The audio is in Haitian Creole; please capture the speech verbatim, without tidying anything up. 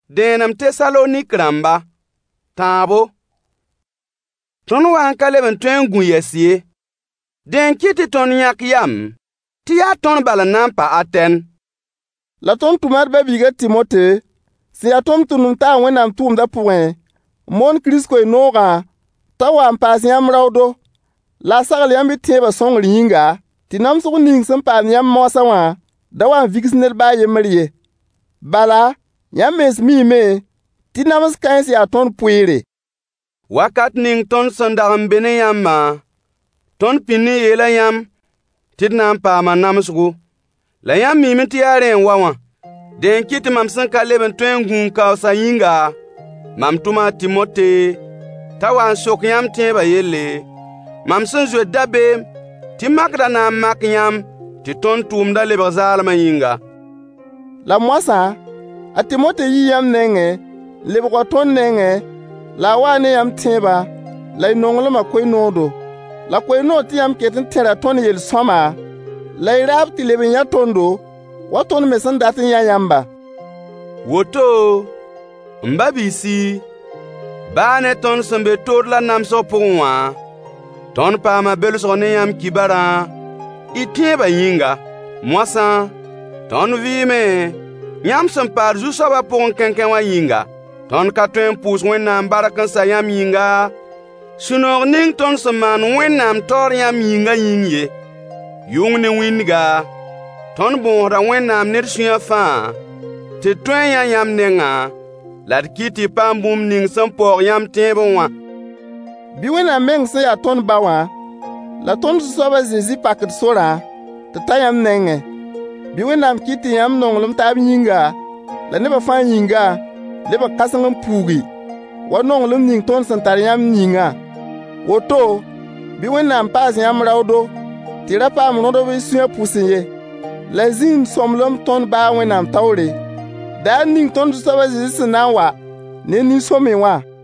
Denam Tesalonik ramba. Tabo. Ton wan ka leben tõe gũ yɛs-ye. Den kiti ton yãk yam. Tɩ yaa tõnd bala na n pa Atɛn. La tõnd tʋmad ba-biiga Timote, sẽn yaa tõnd tʋmdem t'a Wẽnnaam tʋʋmdã pʋgẽ, moon Kirist koe noogã, t'a wa n paas yãmb raoodo, la a sagl yãmb y tẽebã sõngr yĩnga, tɩ namsg ning sẽn paam yãmb moasã wã da wa n vigs ned baa yembr ye. Bala, yãmb mens miime tɩ nams kãens yaa tõnd pʋɩɩre. Wakat ning tõnd sẽn dag n be ne yãmbã, tõnd pĩnd n yeela yãmb tɩ d na n paama namsgo. La yãmb miime tɩ yaa rẽ n wa wã. Den kɩt mam sẽn ka leb n tõe n gũu kaoosã yĩnga, mam tʋma a Timote t'a wa n sok yãmb tẽebã yelle. Mam sẽn zoet dabeem tɩ makda na n mak yãmb tɩ tõnd tʋʋmda lebg zaalmã yĩnga. La moasã, a Timote yi yãmb nengẽ, lebga tõnd nengẽ, la a waa ne yãmb tẽeba, la y nonglema koe-noodo. La koe-nood tɩ yãmb ket n tẽra tõnd yel-sõama, la y raab tɩ leb n yã tõndo, wa tõnd me sẽn dat n yã yãmba. Woto, m ba-biisi, baa ne tõnd sẽn be tood la namsg pʋgẽ wã, tõnd paama belsg ne yãmb kibarã, y tẽebã yĩnga. Moasã, tõnd vɩɩme, yãmb sẽn paad zu-soabã pʋgẽ kẽnkẽ wã yĩnga. Tõnd ka tõe n pʋʋs Wẽnnaam bark n sa yãmb yĩnga, sũ-noog ning tõnd sẽn maan Wẽnnaam taoor yãmb yĩnga yĩng ye. Yʋng ne wĩndga, tõnd bõosda Wẽnnaam ned sũyã fãa, tɩ d tõe n yã yãmb nengã, la d kɩt tɩ paam bũmb ning sẽn paoog yãmb tẽebẽ wã. Bɩ Wẽnnaam meng sẽn yaa tõnd ba wã, la tõnd zu-soab a Zezi pakd sorã, tɩ ta yãmb nengẽ. Bɩ Wẽnnaam kɩt tɩ yãmb nonglem taab yĩnga, la nebã fãa yĩnga, leb n kãseng n puugi, wa nonglem ning tõnd sẽn tar yãmb yĩngã. Woto, bɩ Wẽnnaam paas yãmb raoodo, tɩ ra paam rõdb y sũyã pʋsẽ ye, la zĩnd sõmblem tõnd baa Wẽnnaam taoore. Daa ning tõnd zu-soab a Zezi sẽn na n wa ne nin-sõme wã,